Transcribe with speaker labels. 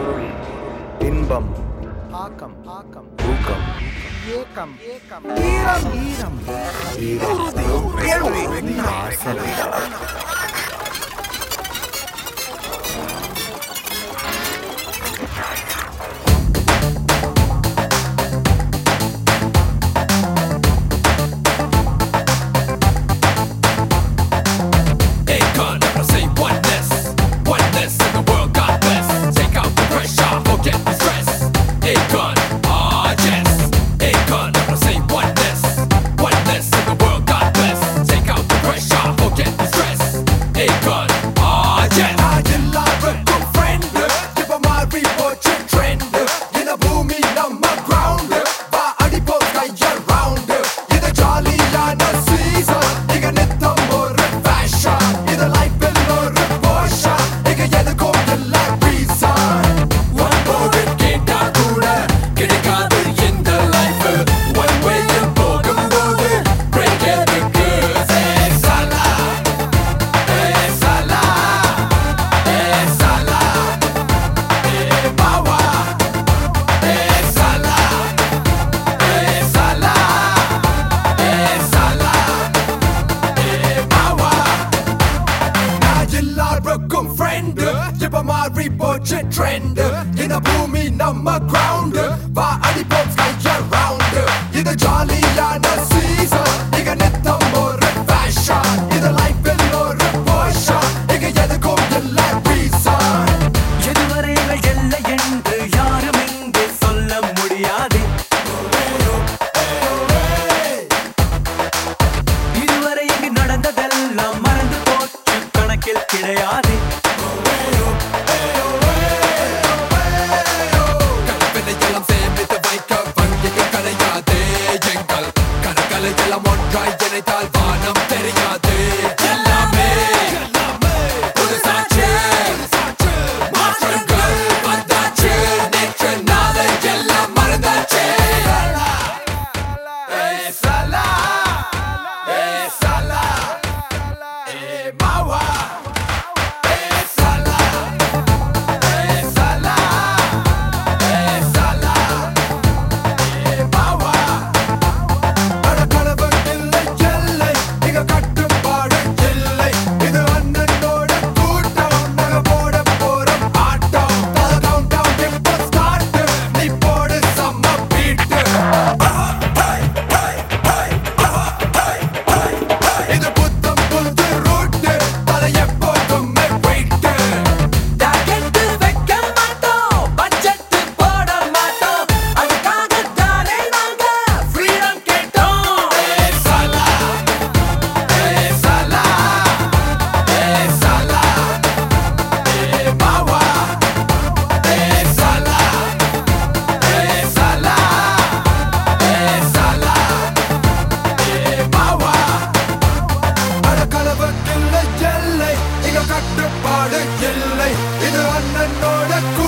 Speaker 1: இன்பம் ஆக்கம் ஆக்கம் ஊக்கம் ஏக்கம் ஏக்கம் ஈரம் ஈரம் Trend in a booming number ground va adipop sky around idu jollyana season iga netham or fashion idu life will or portion iga edakum ella reason eduvaregal ella endu yarum inge solla mudiyade iduvare inge nadandadella marandu pochu kanakil kidayade கட்டுப்பாடு இல்லை இது அண்ணனோட